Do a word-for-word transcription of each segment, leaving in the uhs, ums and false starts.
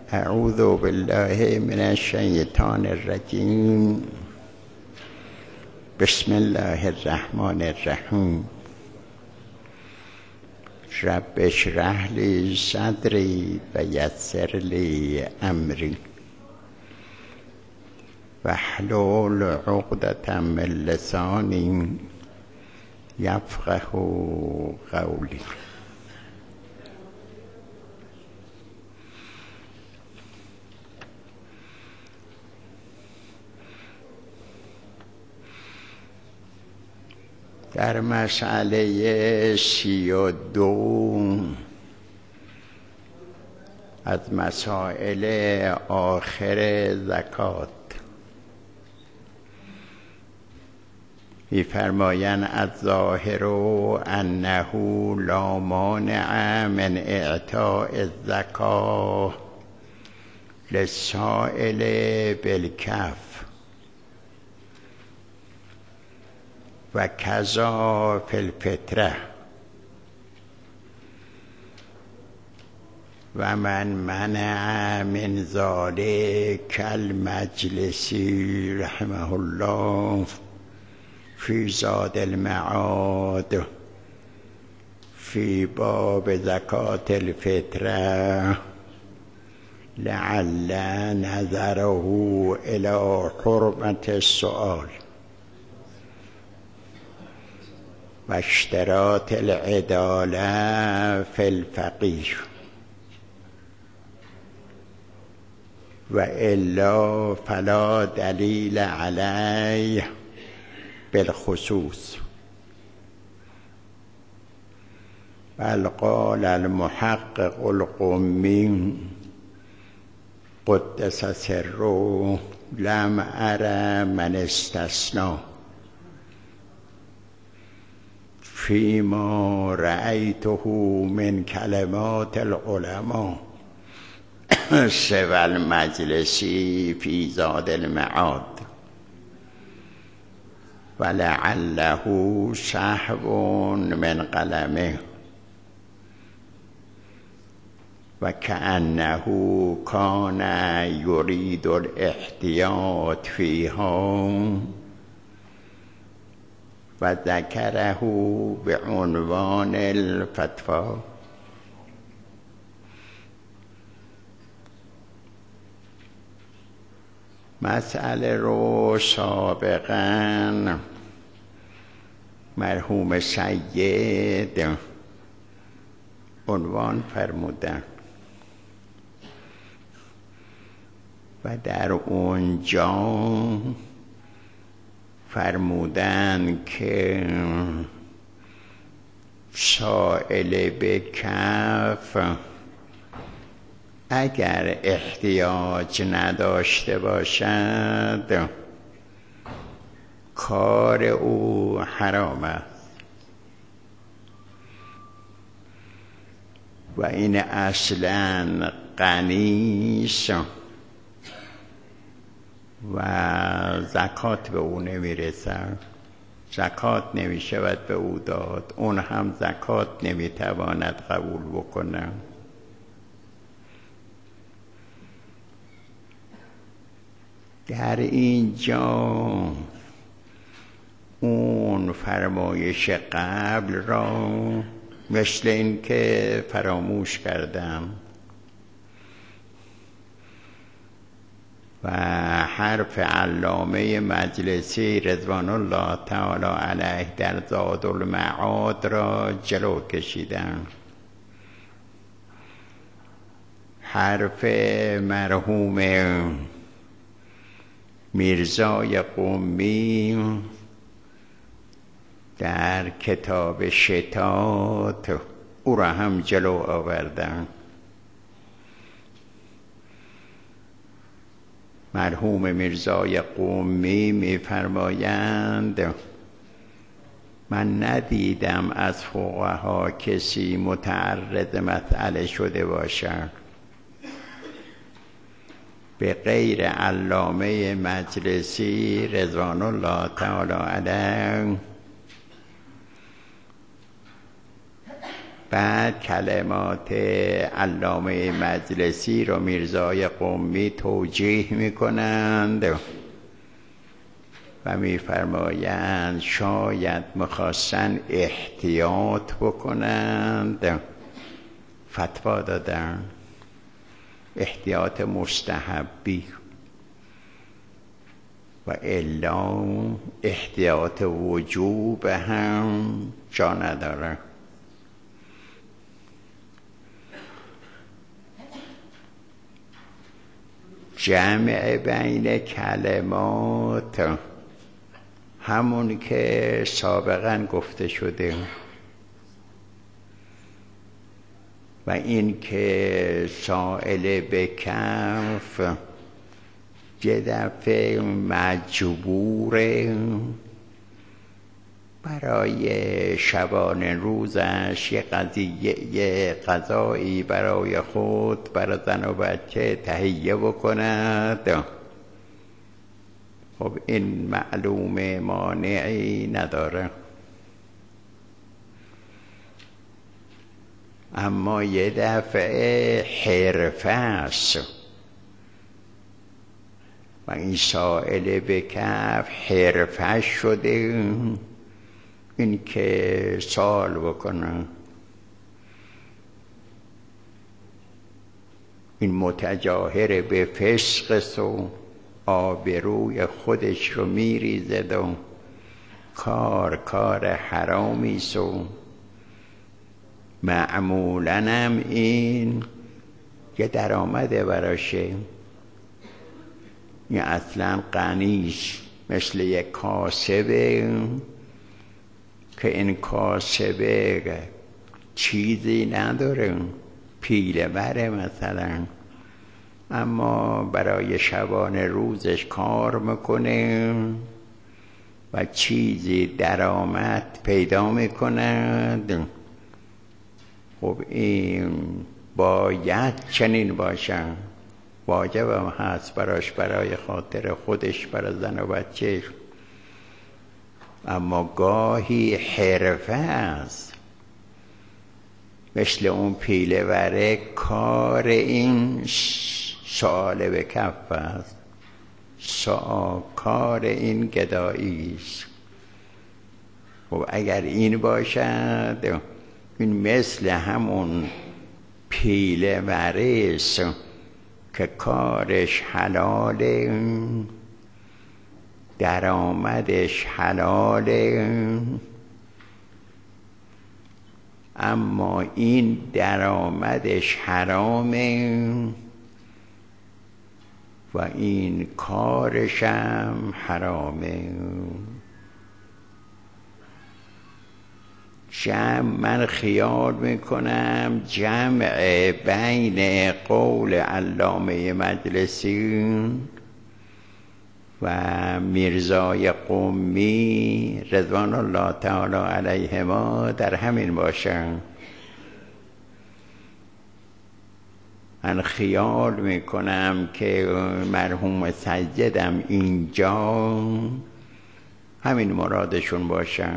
اعوذ بالله من الشیطان الرجیم. بسم الله الرحمن الرحیم. رب اشرح لی صدری و یسر لی امری واحلل عقدة من لسانی یفقه قولی. در مسئله سی و دو از مسائل آخر زکات می‌فرمایند الظاهر انه لا مانع من اعطاء الزکاة للسائل بالکف و کذا فی الفطره و من منع من ذلک المجلسی رحمه الله فی زاد المعاد فی باب زکات الفطره لعل نظره الی حرمت السؤال و اشتراط العدالة فی الفقیر و الا فلا دلیل علیه بالخصوص. بل قال المحقق القمی قدس سره لم ار من استثنى فيما رأيته من كلمات العلماء سوى المجلسی في زاد المعاد ولعله سهو من قلمه وكأنه كان يريد الاحتياط فيها و ذکره به عنوان الفتوی. مسئله رو سابقا مرحوم سید عنوان فرمودن و در اونجا فرمودن که سائل به کف اگر احتیاج نداشته باشد کار او حرام است و این اصلا غنی است و زکات به او نمیرسد، زکات نمیشود به او داد، اون هم زکات نمیتواند قبول بکنه. در اینجا اون فرمایش قبل را مثل این که فراموش کردم و حرف علامه مجلسی رضوان الله تعالی علیه در زاد المعاد را جلو کشیدم. حرف مرحوم میرزای قمی در کتاب شتات او را هم جلو آوردم. مرحوم میرزای قمی می‌فرمایند من ندیدم از فقها کسی متعرض مسئله شده باشد به غیر علامه مجلسی رضوان الله تعالی علیه بعد کلمات علامه مجلسی رو میرزای قمی توجیه میکنند و میفرمایند شاید میخواستن احتیاط بکنند، فتوا دادن احتیاط مستحبی و الا احتیاط وجوب هم جا نداره. جمع بین کلمات همون که سابقا گفته شده و این که سائل به کف یه دفعه مجبوره برای شبانه روزش یه قضیه یه غذایی برای خود برای زن و بچه تهیه بکند، خب این معلوم مانعی نداره. اما یه دفعه حرفه است و این سائل به کف حرفه شده این که سوال بکنه، این متجاهر به فسق و آبروی خودش رو میریزد و کار کار حرامی سو معمولاً هم این یه درآمده براشه، این اصلا غنیش مثل یک کاسبه که این کاسبه چیزی نداره، پیله بره مثلا، اما برای شبانه روزش کار میکنه و چیزی درآمد پیدا میکند. خب این باید چنین باشن، واجب هم هست براش، برای خاطر خودش، برای زن و بچه. اما گاهی حرفه است مثل اون پیله وره، کار این سؤال به کف است، سؤال کار این گدایی است. خب اگر این باشد این مثل همون پیله وره است که کارش حلاله، درآمدش حلاله، اما این درآمدش حرامه و این کارش هم حرامه. جمع من خیال میکنم جمع بین قول علامه مجلسی و میرزای قمی رضوان الله تعالی علیهما در همین باشن. من خیال میکنم که مرحوم سجدم اینجا همین مرادشون باشن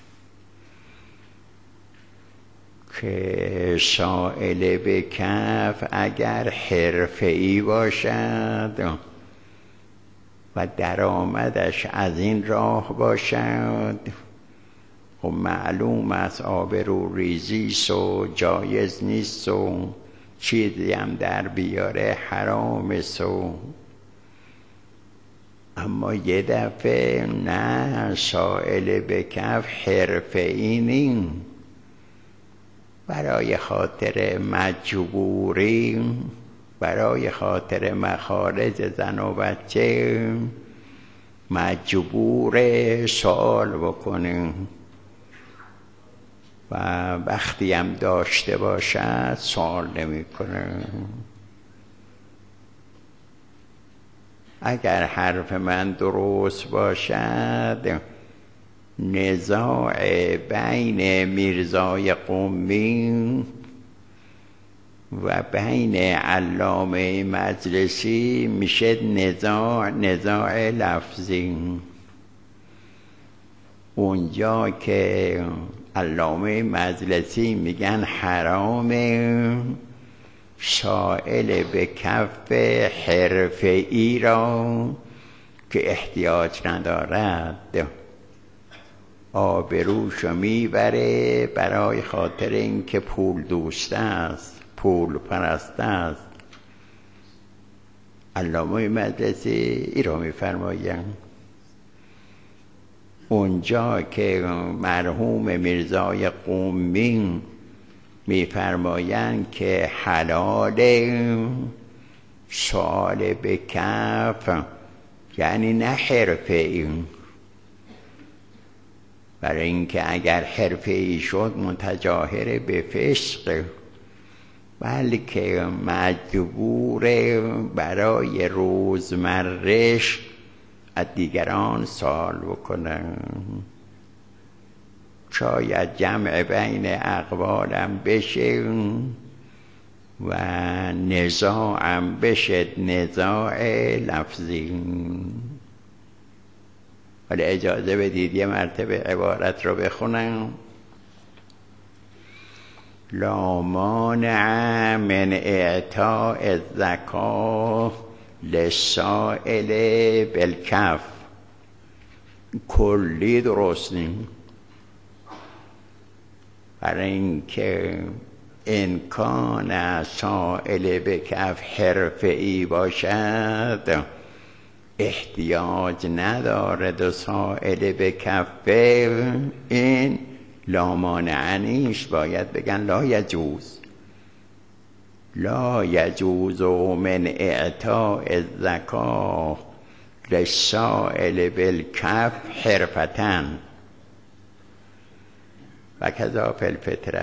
که سائل به کف اگر حرفه‌ای باشد و درآمدش از این راه باشد، خب معلوم است آبرو ریزی و جایز نیست و چیزی هم در بیاره حرام سو. اما یه دفعه نه، سائل به کف حرفه‌ای نیست، برای خاطر مجبوری، برای خاطر مخارج زن و بچه مجبور سوال بکنه و وقتی هم داشته باشد سوال نمی کنه. اگر حرف من درست باشد نزاع بین میرزای قمی و بین علامه مجلسی میشه نزاع نزاع لفظی. اونجا که علامه مجلسی میگن حرام سائل به کف حرفه‌ای را که احتیاج ندارد آبروشو میبره برای خاطر اینکه پول دوست است، پول پرست است. علامه مجلسی ای را میفرمایند اونجا که مرحوم میرزای قمی میفرمایند که حلال سؤال به کف یعنی نه حرفه‌ای، برای اینکه اگر حرفه‌ای شد متجاهر به فسق، بلکه مجبور برای روزمرش از دیگران سوال بکنن. شاید جمع بین اقوالم بشه و نزاعم بشه نزاع لفظی. ولی اجازه بدید یه مرتبه عبارت رو بخونم. لا مانع من اعطاء الزکاة للسائل بالکف. کلی درست نیم، برای اینکه امکان سائل به کف حرفه‌ای باشد احتیاج نداره دو سائل به کف، این لا مانع نیست، باید بگن لا یجوز. لا یجوز من اعطاء الزکاة للسائل بالکف حرفتن و کذا فی الفطره.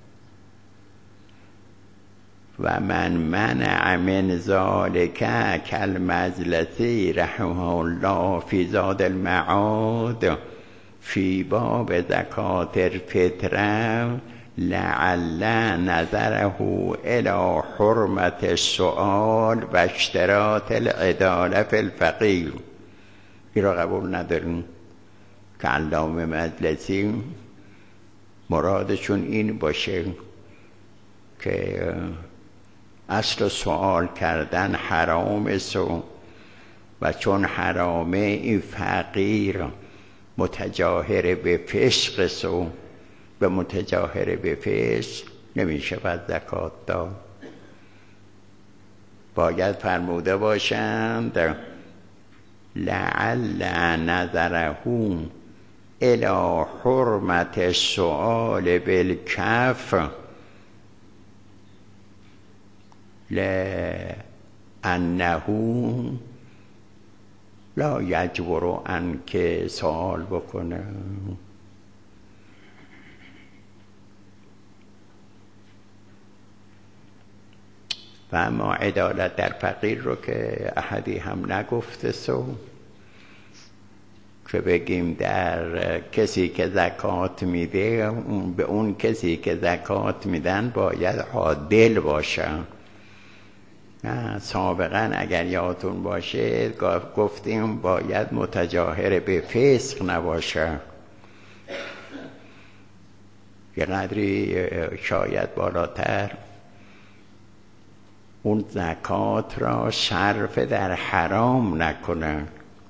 و من منع من ذلک کالمجلسی رحمه الله فی زاد المعاد فی باب زکاة الفطره لعل نظره الى حرمت السؤال و اشتراط العداله فی الفقیر. این را قبول نداریم که علامه مجلسی مرادشون این باشه که اصل سوال کردن حرام است و چون حرامه این فقیر متجاهر به فسق است و به متجاهر به فسق نمیشه باید زکات داد. باید فرموده باشند لعل نظره الى حرمت السؤال بالکف لأنه لا یجبر ان که سوال بکنه. و اما عدالت در فقیر رو که احدی هم نگفته سو که بگیم در کسی که زکات میده به اون کسی که زکات میدن باید عادل باشه. نه سابقا اگر یادتون باشه گفتیم باید متجاهر به فسق نباشه. یه قدری شاید بالاتر اون زکات را صرف در حرام نکنه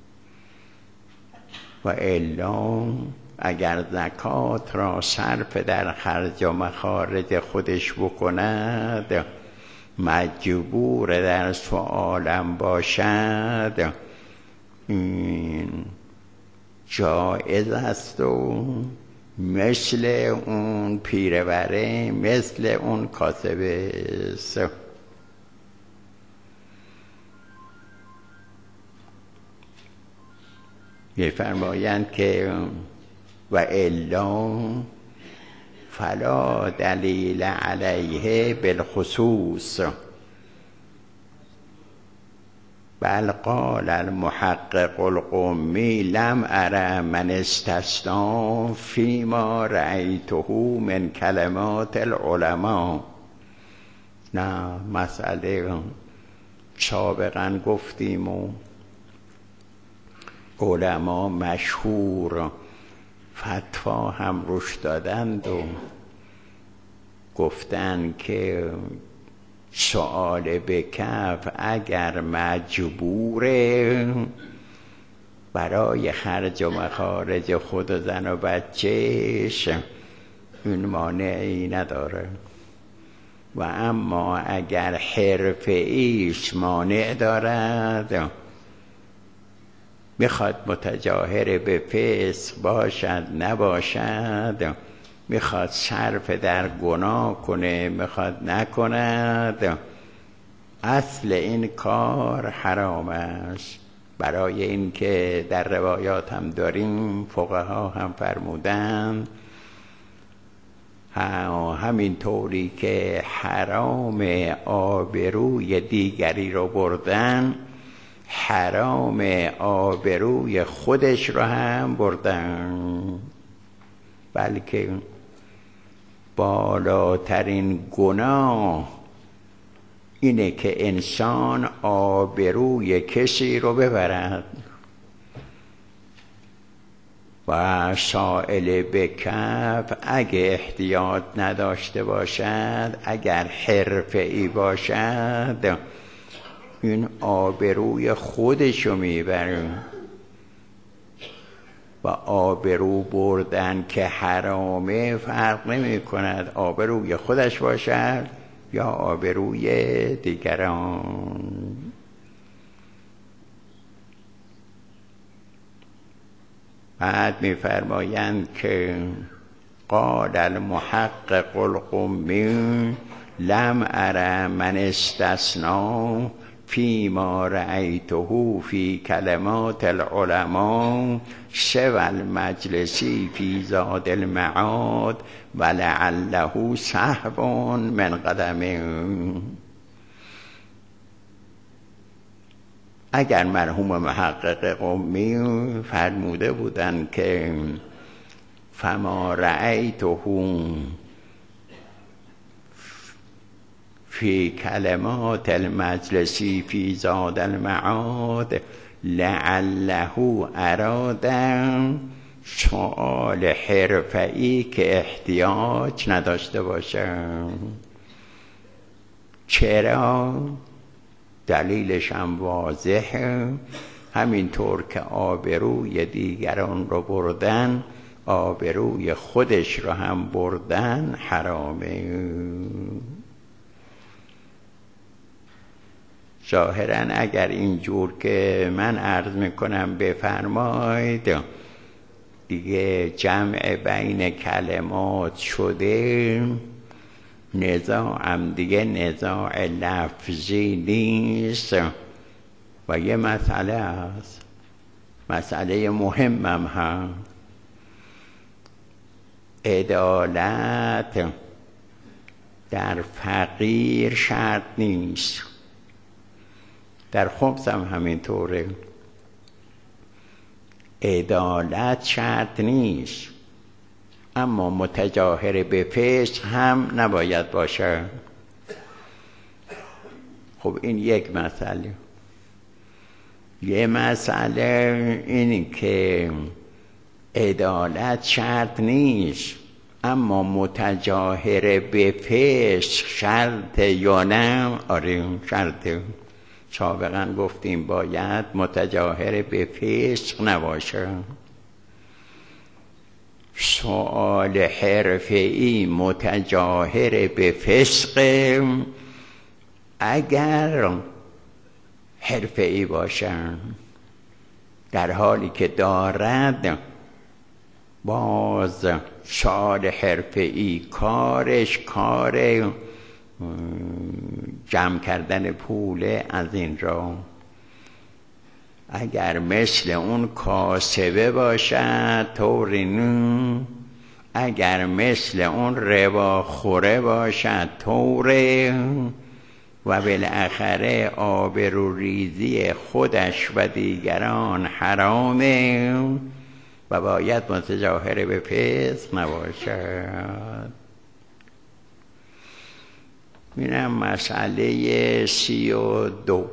و الا اگر زکات را صرف در خرج و مخارج خودش بکند مجبور در سؤالم باشد این جایز است و مثل اون پیربره مثل اون کاسبه است. می‌فرمایند که و الا فلا دلیل علیه بالخصوص بل قال المحقق القمی لم ارى من استثنى فيما رأيته من کلمات العلماء. نه مسئله سابقا گفتیم و علما مشهور فتوا هم روش دادند و گفتن که سؤال به کف اگر مجبوره برای خرج و مخارج خود و زن و بچهش این مانعی نداره، و اما اگر حرفه ایش مانع دارد، میخواد متجاهر به فسق باشد نباشد، میخواد صرف در گناه کنه میخواد نکند، اصل این کار حرام است. برای اینکه در روایات هم داریم فقها هم فرمودند همین طوری که حرام آبروی دیگری رو بردن، حرام آبروی خودش رو هم بردن. بلکه بالاترین گناه اینه که انسان آبروی کسی رو ببرد. و سائل به کف اگه احتیاط نداشته باشد، اگر حرفه‌ای باشد، این آبروی خودشو میبره. و آبرو بردن که حرامه فرق نمی کند آبروی خودش باشد یا آبروی دیگران. بعد می‌فرمایند که قال المحقق القمی لم ارى من استثنى فيما رأيته في كلمات العلماء سوى المجلسی فی زاد المعاد ولعله سهو من قدمه. اگر مرحوم محقق قمی فرموده بودند که فما رأیته فی کلمات المجلسی فی زاد المعاد لعله ارادم سؤال حرفه‌ای که احتیاج نداشته باشم. چرا؟ دلیلش هم واضحه، همینطور که آبروی دیگران رو بردن آبروی خودش رو هم بردن حرامه. ظاهراً اگر اینجور که من عرض میکنم بفرمایید دیگه جمع بین کلمات شده، نزاع هم دیگه نزاع لفظی نیست و یه مسئله است، مسئله مهمم هم عدالت در فقیر شرط نیست، در خبث هم همینطوره. عدالت شرط نیست، اما متجاهر به فسق هم نباید باشه. خب این یک مسئله. یه مسئله این که عدالت شرط نیست اما متجاهر به فسق شرط یا نه؟ آره شرطه. سابقا گفتیم باید متجاهر به فسق نباشه. سؤال حرفه‌ای متجاهر به فسق اگر حرفه‌ای باشن، در حالی که دارد باز سؤال حرفه‌ای کارش کار جمع کردن پوله از این را. اگر مثل اون کاسبه باشد طوری نه، اگر مثل اون ربا خوره باشد طوره، و بالاخره آبرو ریزی خودش و دیگران حرامه و باید متجاهر به فسق نباشد. اینم مسئله سی و دو.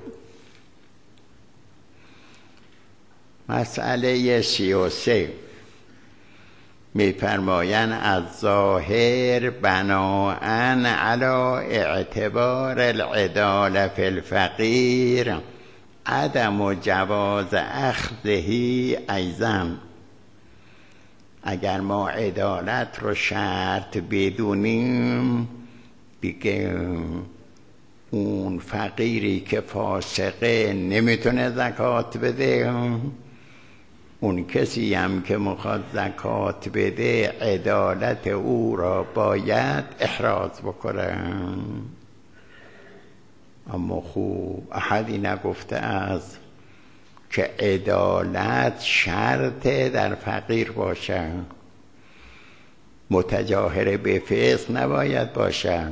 مسئله سی و سه میفرمایند از ظاهر بناءً علی اعتبار العدالة فی الفقیر عدم جواز اخذه ایضاً. اگر ما عدالت رو شرط بدونیم دیگه اون فقیری که فاسقه نمیتونه زکات بده، اون کسی هم که میخواد زکات بده عدالت او را باید احراز بکنه. اما خوب احدی نگفته است که عدالت شرط در فقیر باشه، متجاهر به فسق نباید باشه.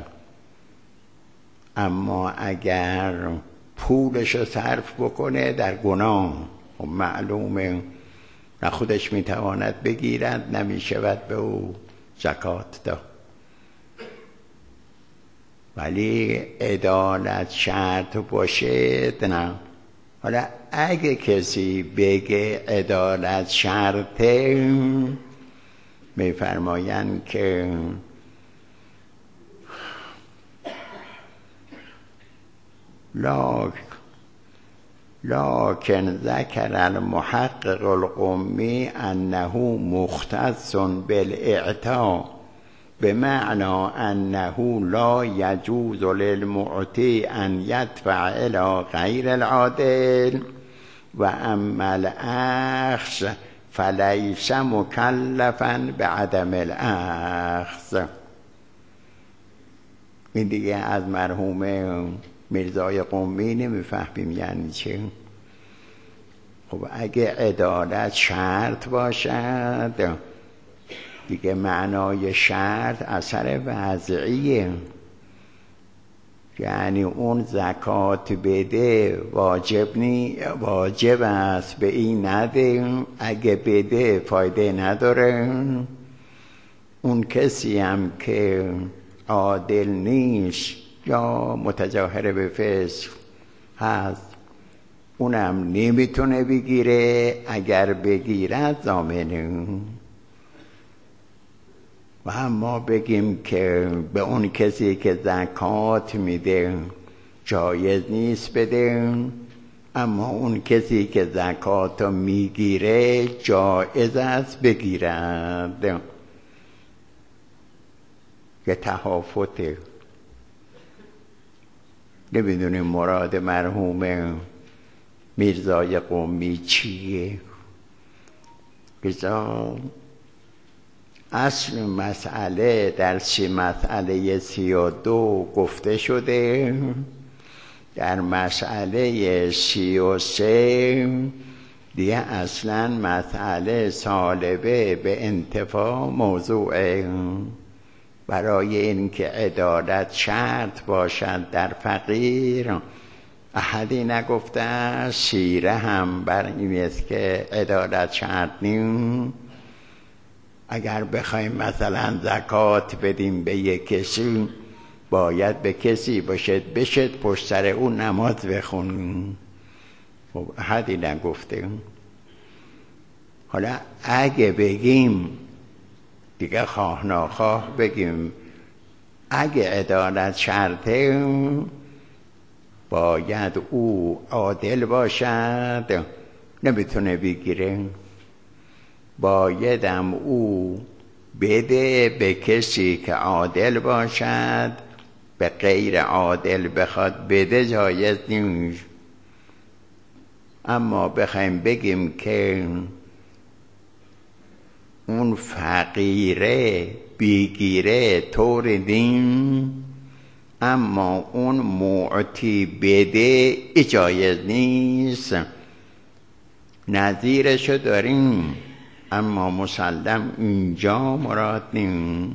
اما اگر پولش رو صرف بکنه در گناه، معلومه نه خودش میتواند بگیرد نمیشود به او زکات داد. ولی عدالت شرط باشه نه. حالا اگه کسی بگه عدالت شرطه، میفرمایند که لاک لكن ذكر المحقق القمی انه مختص بالاعطاء بمعنى انه لا يجوز للمعطي ان يدفع الى غير العادل و اما الاخذ فليس مكلفا بعدم الاخذ. این دیگه از مرحوم میرزای قمی نمیفهمیم یعنی چه. خب اگه عدالت شرط باشد دیگه معنای شرط اثر وضعیه، یعنی اون زکات بده واجب نی واجب است به این نده، اگه بده فایده نداره. اون کسی هم که عادل نیست یا متجاهر به فسق هست اونم نمیتونه بگیره، اگر بگیرد ضامنه. و اما بگیم که به اون کسی که زکات میده جایز نیست بده، اما اون کسی که زکات میگیره جایز است بگیرد، که تفاوته. نمیدونیم مراد مرحوم میرزای قمی چیه. بذار اصل مسئله در سی مسئله سی و دو گفته شده، در مسئله سی و سه دیگه اصلا مسئله سالبه به انتفاع موضوعه. برای اینکه عدالت شرط باشد در فقیر احدی نگفته، سیره هم بر این است که عدالت شرط نیم. اگر بخوایم مثلا زکات بدیم به یک کسی باید به کسی باشد بشد پشت سر اون نماز بخونیم. خب احدی نگفته. حالا اگه بگیم دیگه خواه ناخواه بگیم اگه عدالت شرطه باید او عادل باشد، نمیتونه بگیره، بایدم او بده به کسی که عادل باشد، به غیر عادل بخواد بده جایز نیست. اما بخوایم بگیم که اون فقیره بگیره طور دین، اما اون معطی بده جایز نیست، نظیرشو داریم اما مسلم اینجا مراد نیم.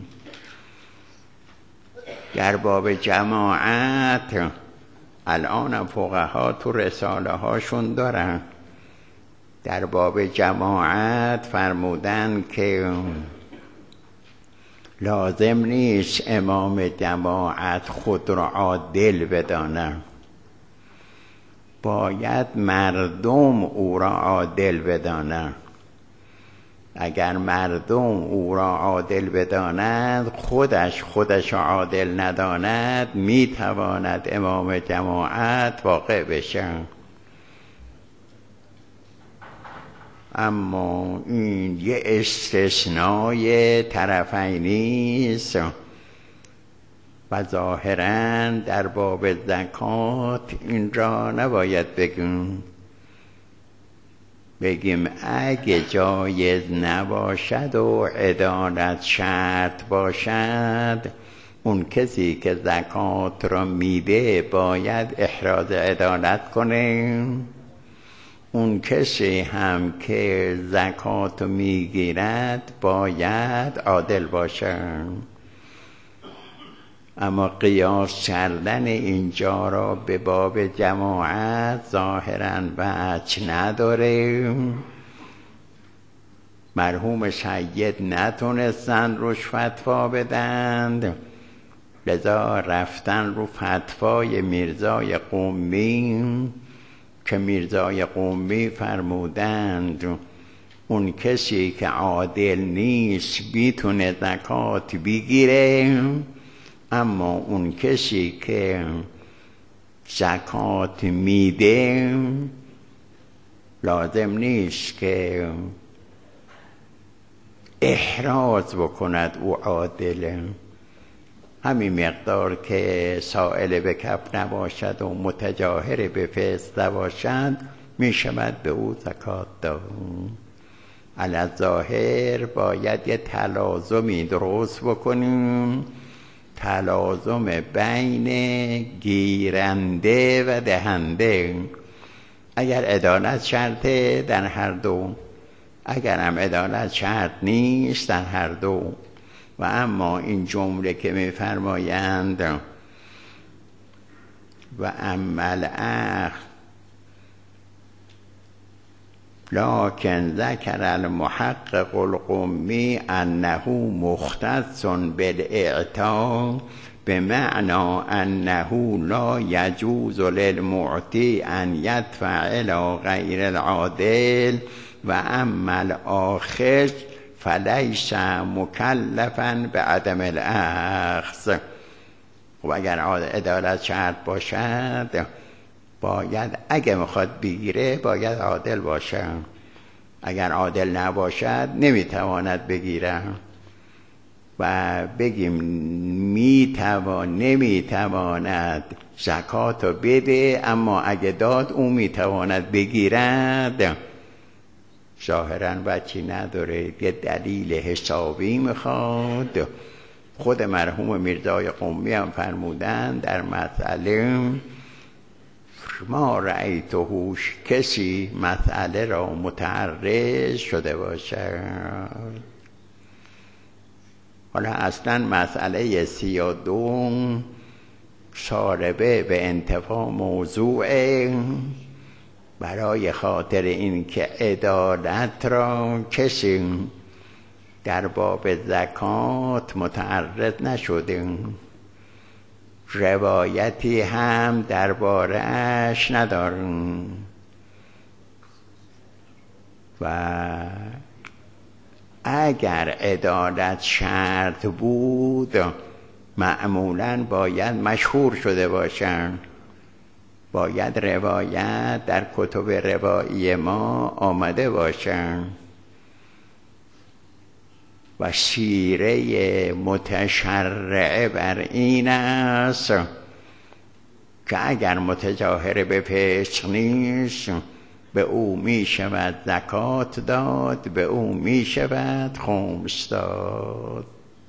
در باب جماعت الان فقها تو رساله هاشون دارن، در باب جماعت فرمودن که لازم نیست امام جماعت خود را عادل بدانه، باید مردم او را عادل بدانه. اگر مردم او را عادل بدانند، خودش خودش را عادل نداند، میتواند امام جماعت واقع بشه. اما این یه استثنای طرفینی است و ظاهراً در باب زکات این را نباید بگیم بگیم اگه جایز نباشد و عدالت شرط باشد، اون کسی که زکات را میده باید احراز عدالت کنه، اون کسی هم که زکات رو میگیرد باید عادل باشد. اما قیاس کردن اینجا را به باب جماعت ظاهراً وجه نداره. مرحوم سید نتونستن روش فتوا بدند، لذا رفتن رو فتوای میرزای قمی که میرزای قمی فرمودند اون کسی که عادل نیست میتونه زکات بگیره، اما اون کسی که زکات میده لازم نیست که احراز بکند او عادله. همین مقدار که سائل به کف نباشد و متجاهر به فسق نباشد میشود به او زکات داد. علی الظاهر باید یه تلازمی درست بکنیم، تلازم بین گیرنده و دهنده. اگر عدالت شرطه در هر دو، اگر هم عدالت شرط نیست در هر دو. و اما این جمله که می‌فرمایند و عمل اخ لکن ذکر المحقق القمی انه مختص بالاعطاء بمعنى انه لا يجوز للمعطي ان يدفع الى غیر العادل و اما الاخذ فلیس مکلفا بعدم الاخذ. و اگر عدالت شرط باشد باید اگه میخواد بگیره باید عادل باشه، اگر عادل نباشد نمیتواند بگیره. و بگیم میتوان نمیتواند زکات رو بده، اما اگه داد اون میتواند بگیرد، ظاهراً بچی نداره، یه دلیل حسابی میخواد. خود مرحوم میرزای قمی هم فرمودن در مسئله ما رأیتهوش کسی مسئله را متعرض شده باشد. حالا اصلا مسئله سی و دو شاربه به انتفاع موضوعه، برای خاطر این که عدالت را کسی در باب زکات متعرض نشده، روایتی هم درباره‌اش ندارن و اگر عدالت شرط بود معمولاً باید مشهور شده باشن، باید روایت در کتب روایی ما آمده باشن و سیره متشرعه بر این است که اگر متجاهر به فسق نیست به او می شود زکات داد، به او می شود خمس داد.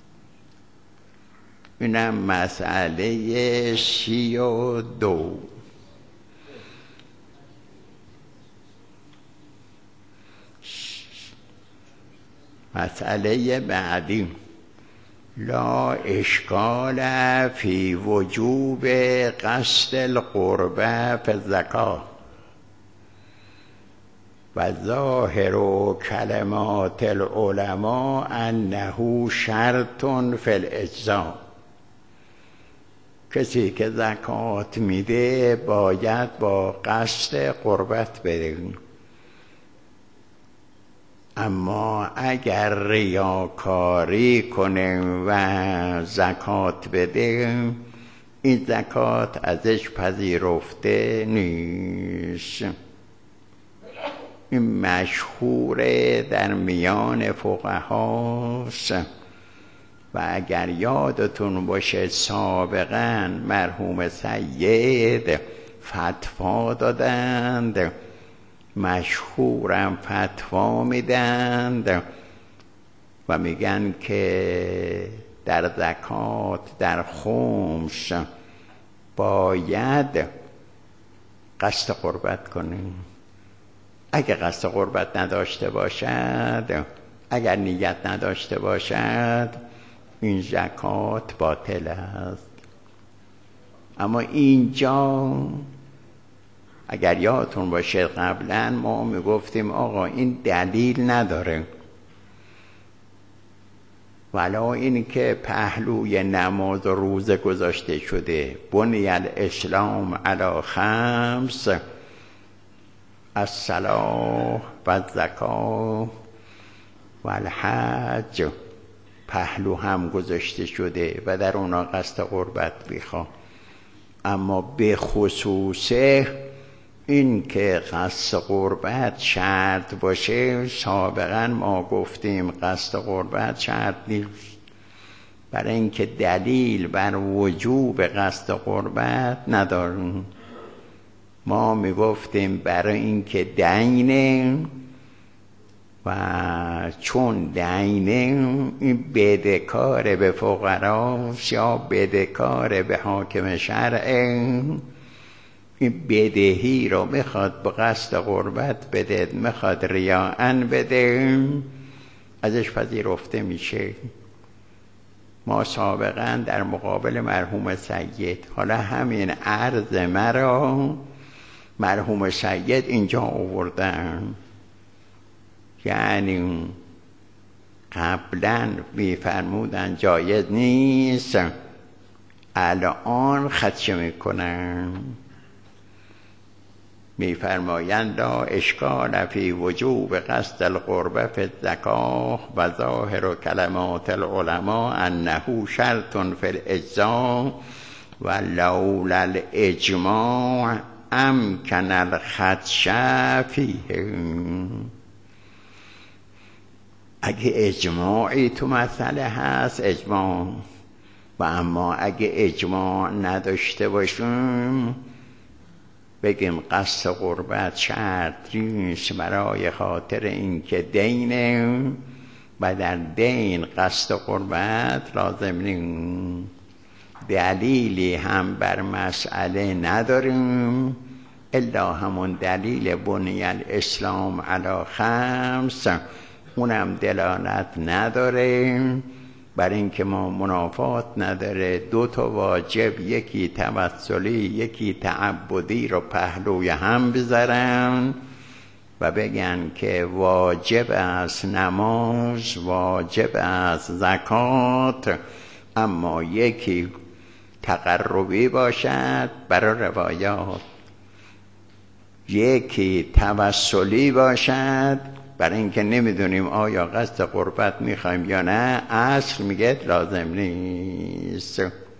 اینم مسئله سی و دو. مسئله بعدی لا اشکال فی وجوب قصد القربه فی الزکات و ظاهر کلمات العلماء انه شرط فی الاجزاء. کسی که زکات میده باید با قصد قربت بده. اما اگر ریاکاری کنه و زکات بده، این زکات ازش پذیرفته نیست. این مشهوره در میان فقهاست. و اگر یادتون باشه سابقا مرحوم سید فتوا دادند، مشهورم فتوا میدند و میگن که در زکات در خمس باید قصد قربت کنیم. اگه قصد قربت نداشته باشد، اگر نیت نداشته باشد، این زکات باطل است. اما اینجا اگر یادتون باشه قبلا ما میگفتیم آقا این دلیل نداره، ولا این که پهلوی نماز و روزه گذاشته شده. بنی الاسلام علی خمس، الصلاة و الزکاة و الحج، پهلو هم گذاشته شده و در اونا قصد قربت میخواه. اما به خصوصه این که قصد قربت شرط باشه، سابقا ما گفتیم قصد قربت شرط نیست، برای اینکه دلیل بر وجوب قصد قربت نداریم. ما میگفتیم برای اینکه دینه و چون دینه این بدهکار به فقراست یا بدهکار به حاکم شرعه، این بدهی رو میخواد به قصد قربت بده، میخواد ریاءن بده، ازش پذیرفته میشه. ما سابقا در مقابل مرحوم سید، حالا همین عرض مرا مرحوم سید اینجا آوردن، یعنی قبلا میفرمودن جایز نیست، الان خدشه میکنن، میفرمایند لا اشکال فی وجوب قصد القربه فی الزکاه و ظاهر کلمات العلماء انه شرط فی الاجزاء و لولا الاجماع امکن الخدش فیه. اگه اجماعی تو مسئله هست اجماع، و اما اگه اجماع نداشته باشیم بگیم قصد قربت شرط نیست برای خاطر اینکه دینه و در دین قصد قربت لازم نیست، دلیلی هم بر مسئله نداریم الا همون دلیل بنی الاسلام علی خمس، اونم دلالت نداره بر اینکه ما منافات نداره دو تا واجب، یکی توسلی یکی تعبدی رو پهلوی هم بذارن و بگن که واجب است نماز، واجب است زکات، اما یکی تقربی باشد برای روایات، یکی توسلی باشد برای اینکه نمیدونیم آیا قصد قربت میخوایم یا نه، اصل میگه لازم نیست.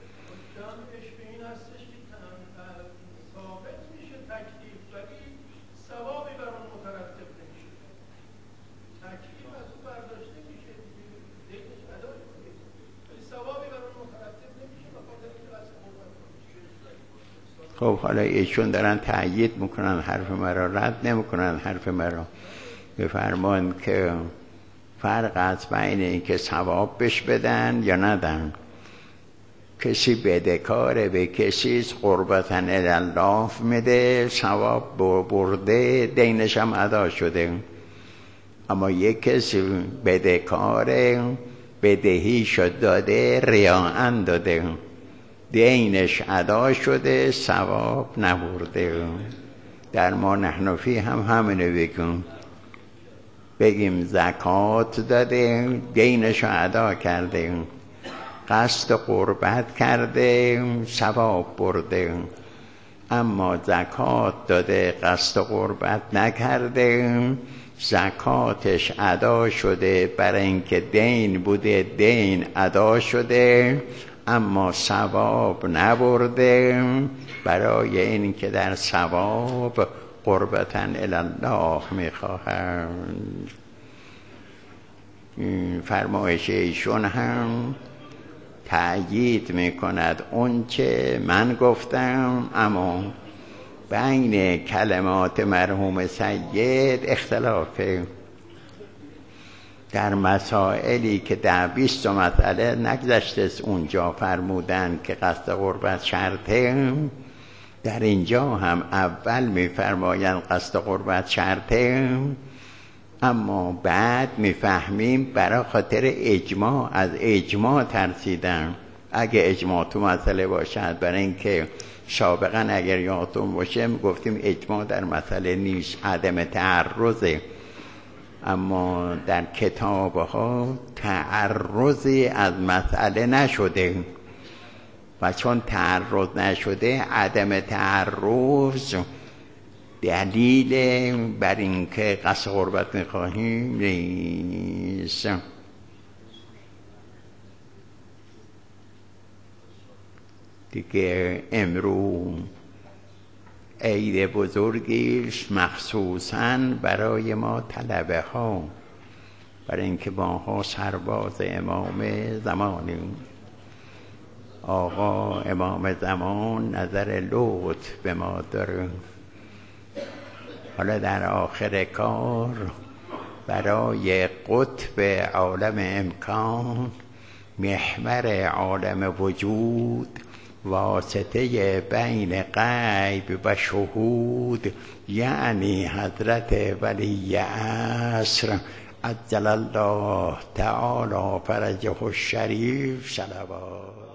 خب حالا ایشون دارن تأیید میکنن حرف مرا، رد نمیکنن حرف مرا. بفرمان که فرق از بین این که ثواب بش بدن یا ندن. کسی بدهکاره به کسی قربتن الله میده، ثواب برده، دینش هم ادا شده. اما یک کسی بدهکاره، بدهی شد داده، ریاءن داده، دینش ادا شده، ثواب نبرده. در ما نحنفی هم همینه بگیم بگیم زکات داده، دینش ادا کرده، قصد قربت کرده، ثواب برده. اما زکات داده قصد قربت نکرده، زکاتش ادا شده، برای اینکه دین بوده دین ادا شده، اما ثواب نبرده، برای اینکه در ثواب قربتاً الله میخواهند. فرمایش ایشون هم تأیید میکند اون چه من گفتم، اما بین کلمات مرحوم سید اختلافه. در مسائلی که در بیست مسئله نگذشته اونجا فرمودن که قصد قربت شرطه، در اینجا هم اول میفرمایند قصد قربت شرطه، اما بعد میفهمیم برای خاطر اجماع، از اجماع ترسیدن. اگه اجماع تو مسئله باشد، برای اینکه سابقا اگر یادتون باشه گفتیم اجماع در مسئله نیست، عدم تعرضه، اما در کتاب ها تعرضی از مسئله نشده و چون تعرض نشده عدم تعرض دلیل بر اینکه قصد قربت میخواهیم نیست. دیگه امرو عید بزرگیش مخصوصاً برای ما طلبه ها، برای اینکه ماها سرباز امام زمانیم. آقا امام زمان نظر لطف به ما داره. حالا در آخر کار برای قطب عالم امکان، محور عالم وجود، واسطه بین غیب و شهود، یعنی حضرت ولی عصر عجل الله تعالی فرجه الشریف صلوات.